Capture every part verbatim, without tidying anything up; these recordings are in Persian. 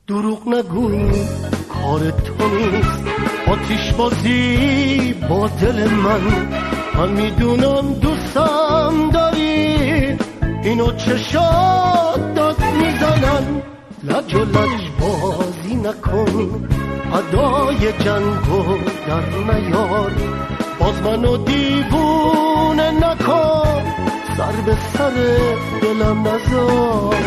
دروغ نگو کار تو نیست، آتیش بازی با دل من. من میدونم دوستم داری، اینو چشات داد میزنن. لج و لج بازی نکن، ادای جنگو در نیار. باز منو دیوونه نکن، سر به سر دلم نزار.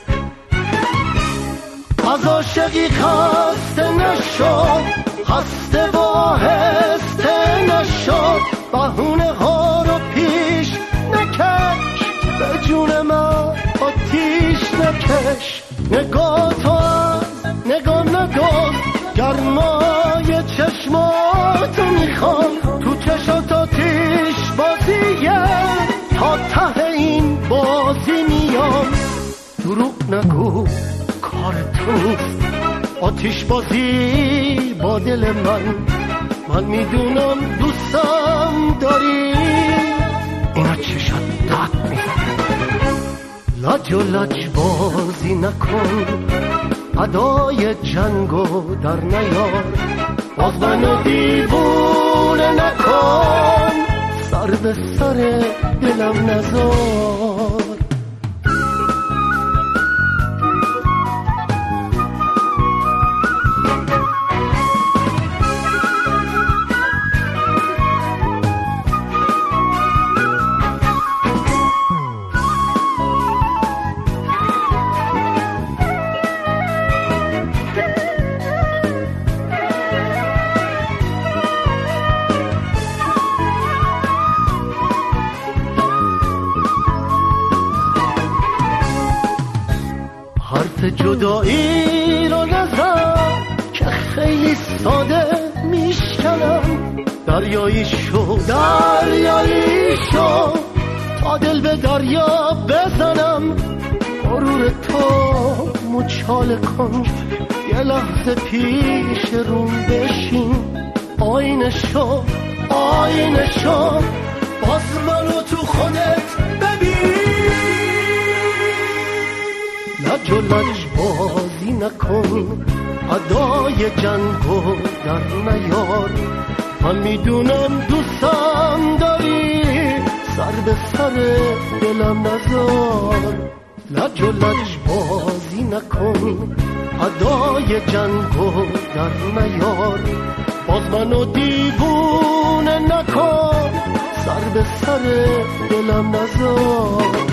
از عاشقی خسته نشو، خسته و آهسته نشو. بهونه ها رو پیش نکش، به جون من آتیش نکش. نگاه تو از نگاه نگاه، گرمای چشماتو میخوام. تو چشات آتیش بازیه، تا ته این بازی میام. دروغ نگو کار تو نیست، آتیش بازی با دل من. من میدونم دوستم داری، اینا چشات داد میزنه. لج و لج بازی نکن، ادای جنگو در نیار. باز منو دیوونه نکن، سر به سر دلم نزار. حرف جدایی رو نزن که خیلی ساده میشکنم. دریایی شو دریایی شو، تا دل به دریا بزنم. غرور تو مچاله کن، یه لحظه پیش روم بشین. آینه شو آینه شو، باز منو تو خودت ببین. لج و لج بازی نکن، ادای جنگو در نیار. من میدونم دوستم داری، سر به سر دلم نزار. لج و لج بازی نکن، ادای جنگو در نیار. باز منو دیوونه نکن، سر به سر دلم نزار.